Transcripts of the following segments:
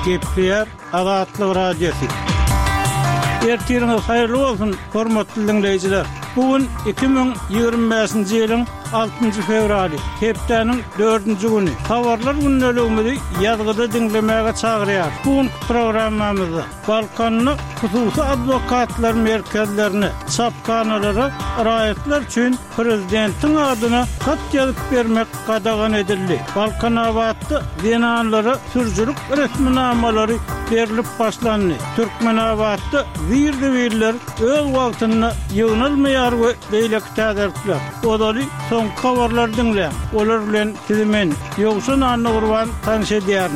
Gepler Azatlyk Radiosu. Ertiriniz hayırlı olsun, hormatly dinleyijiler. Bugün 2025-nji ýylyň 6-njy fevraly, hepdeniň 4-nji güni. Habarlar günnäligini ýazgyda dinlemäge çagyrýar. Bugün programmamyzda Balkanly hususy adwokatlar merkezlerini, çapkanalary raýatlar üçin prezidentiň adyna hat ýazyp bermek gadagan edildi. Balkan abatdy denanlary sürjülük resminamalary berilip başlandy. Türkmen abatdy wirdi-wirler öz wagtyny ýygnalmaýar we beýleki täzirler. Odaly son habarlar dinle. Olar bilen kizimen ýogşun anny gurban tanış edýärmi?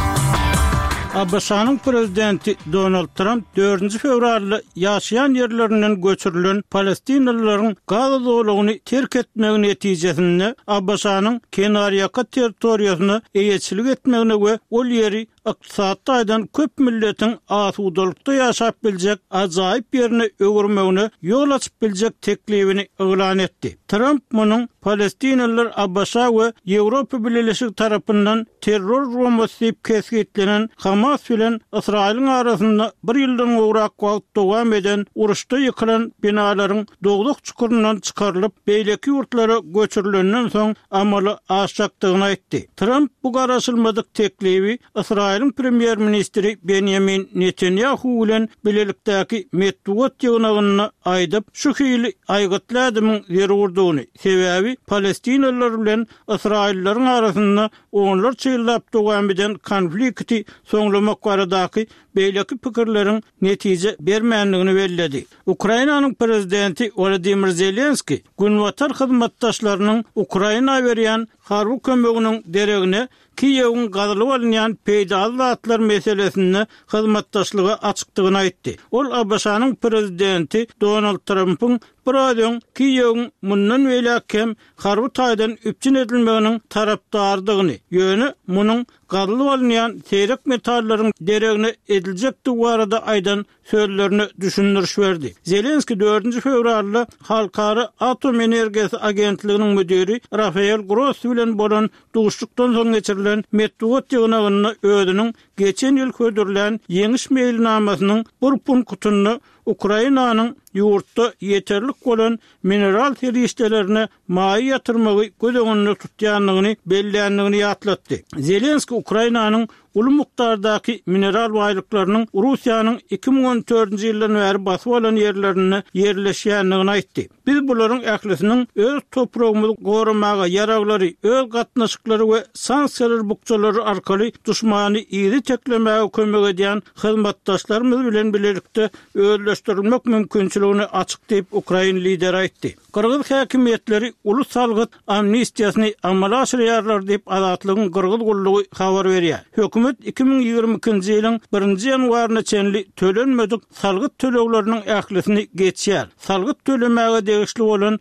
ABŞ'nın prezidenti Donald Trump 4 fevralda ýaşaýan ýerlerinden göçürilen Palestinalylaryň Gaza zowlugyny terk etmegi netijesinde ABŞ'nın Kenariyaka territoriýasyny eýetçilik etmegine we ol ýeri ykdysadydan köp milletin asudalykda ýaşap biljek ajaýyp ýerine öwürmegine ýol açyp biljek teklibini elan etdi. Trump munyň Palestinalılar ABŞ we Ýewropa Birleşigi tarapyndan terror romasy kesgitlenen Hamas bilen Israýlyň arasynda bir ýyldan gowrak wagt dowam eden uruşda ýykylan binalaryň dogduk çukurundan çykarylyp beýleki ýurtlara göçürilenden soň amaly aşjakdygyny aýtdy. Trump bu garaşylmadyk teklibi Israýlyň premier ministri Benjamin Netanyahu bilen bilelikdäki medeniýet ýygnagyny aýdyp şu hili aýgytladymyň zerurdugyny, sebäbi Palestinalılar bilen Israýlylaryň arasynda onlar çyllap dowam eden konflikti soňlamak baradaky beýleki pikirleriň netije bermänligini belledi. Ukrainanyň prezidenti Volodymyr Zelenski günwatar hyzmatdaşlarynyň Ukraina berýän harby kömeginiň deregine Kiýewiň gazylyp alynýan peýdaly zatlar meselesini hyzmatdaşlyga açykdygyny aýtdy. Ol ABŞ'nın prezidenti Donald Trump'ın Bradyň Kiýewiň mundan weläkem harby taýdan üpçün edilmeginiň tarapdardygyny, ýöne munyň gazylyp alynýan seýrek metallaryň deregine ediljekdi barada aýdan sözlerini düşündürüş berdi. Zelenski 4 fevralda Halkara Atom Energiýasy Agentliginiň müdiri Rafael Gross bilen bolan duşlukdan soň geçirilen medeniýet ýygnagyny özüniň geçen ýyl ködürlen ýeňiş meýilnamasynyň bir punktunu Ukrainanyň ýurtda ýeterlik bolan mineral terişdelerini maý ýatyrmagy gözegenini tutýanlygyny bellänligini ýatlatdy. Zelenski Ukrainanyň uly mukdardaky mineral baýlyklarynyň Russiýanyň 2014-nji ýyldan bäri basyp alan ýerlerini ýerleşýänligini aýtdy. Biz bularyň ählisiniň öz topragymyzy gorumaga ýaraglary, öz gatnaşyklary we sanksiýalar bukçalary arkaly duşmany ýeri teklemäge kömek edýän hyzmatdaşlarymyz bilen birlikde özleşdirilmek mümkinçiligini açyk diýip Ukraina lideri aýtdy. Kırgız häkimetleri ulus salgyt amnistiýasyny amala aşyrýarlar diýip Azatlygyň Kırgız gullugy habar berýär. Hökümet 2022-nji ýylyň 1-nji ýanwaryna çenli tölenmedik salgyt tölegleriniň ählisini geçýär. Salgyt tölemäge degişli bolan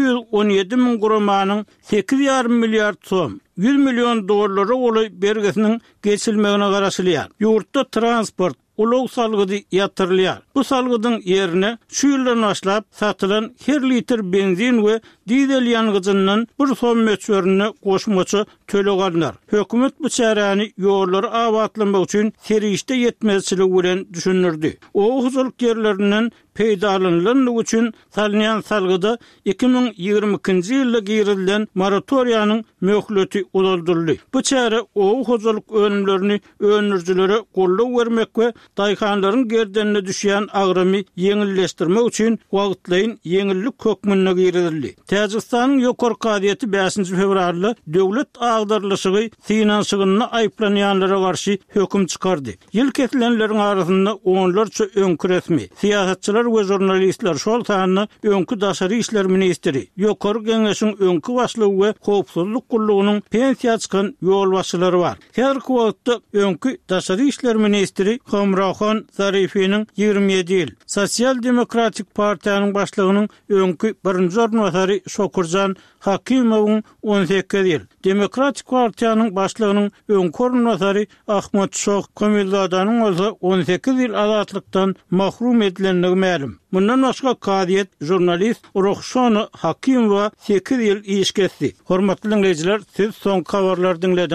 217 000 gramanyň 8,5 milliard soň 100 milyon dollary oly bergesiniň geçilmegine garaşylýar. Ýurtda transport ulug salgydy ýatyrylýar. Bu salgydyň ýerine şu ýyldan başlap satylan her litr benzin we dizel ýangıjyndan bir son möçberine goşmaça töleg alynlar. Hökümet bu çäräni ýolları abatlamak üçin serişde ýetmezçilik bilen düşünürdi. O huzurluk ýerlerinden peýdalanlyk üçin salynýan salgyda 2022-nji ýylda girilen moratoriýanyň möhleti uzaldyryldy. Bu çäre o huzurluk önümlerini önürjülere gollap bermek we daýhanlaryň gerdenine düşýän agramy ýeňilleşdirmek üçin wagtlaýyn ýeňillik hökmüne girildi. Täjikistanyň ýokary gaziýeti 5 fevralda döwlet agdarlyşygy finansygyny aýplanýanlara garşy höküm çykardy. Ýyl kesilenleriň arasynda onlarça öňkü resmi siýasatçylar we jurnalistler şol sanyny öňkü daşary işler ministri, ýokary geňeşiň öňkü başlygy we howpsuzlyk gullugynyň pensiýa çykan ýol başçylary bar. Her wagtda öňkü daşary işler ministri Hamrahan Zarifiniň 27 ýyl, Sosial Demokratik Partiýanyň başlygynyň öňkü birinji ornwasary Şokurjan Hakimowyň 18 ýyl, Demokratik Partiýanyň başlygynyň öňkü ornwasary Ahmet Şoh Komildadanyň bolsa 18 ýyl azatlykdan mahrum edilenligi ma'lum. Bundan başga kadiýet jurnalist Rohşona Hakimowa 8 ýyl iş kesdi. Hormatly dinleyijiler, siz soň habarlar dinlediniz.